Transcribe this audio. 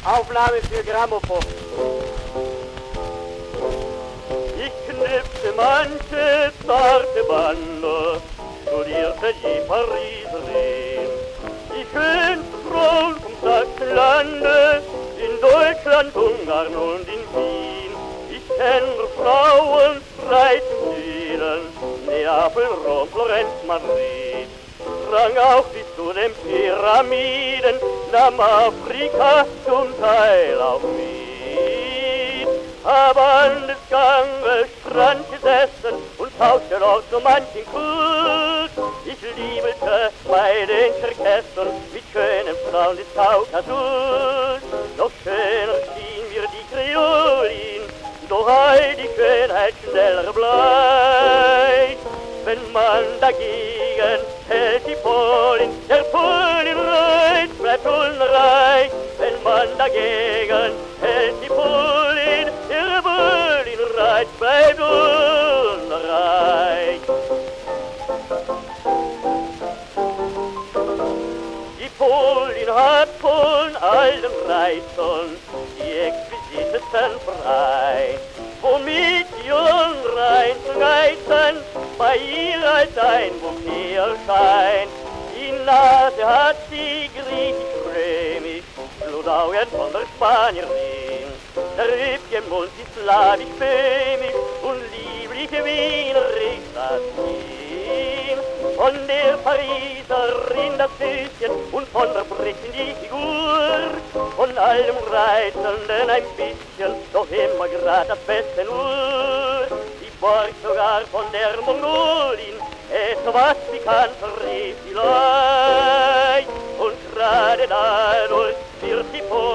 Aufnahme für Grammophon. Ich knüpfte manche zarte Bande, studierte die Pariserin. Die schönsten Frauen vom Sachsenlande, in Deutschland, Ungarn und in Wien. Ich kenne Frauen, 13 Süden, Neapel, Rom, Florenz, Madrid. Drang auch bis zu den Pyramiden, nahm Afrika zum Teil auch mit. Hab an des Ganges Strand gesessen und tauschte dort so manchen Kult. Ich liebelte bei den Tscherkessen mit schönen Frauen des Kaukasus. Noch schöner schien mir die Kreolin, doch all die Schönheit schneller bleibt. Wenn man dagegen hält die Polin, der Polinreiz bleibt unreich. Wenn man dagegen hält die Polin, der Polinreiz bleibt unreich. Die Polin hat von allen Reizern die exquisitesten frei, womit die unreinsten Geizen bei ihr als ein Bouquet erscheint. Die Nase hat sie griechisch-römisch, Blutaugen von der Spanierin. Der üppige Mund ist slawisch-böhmisch und liebliche wienerisch das Kinn. Von der Pariserin das Füßchen und von der Briten die Figur. Von allem Reizenden ein bisschen, doch immer grad das Beste nur. Die borgt sogar von der Mongolin, etwas sie kann, verrief sie leicht. Und gerade dadurch wird sie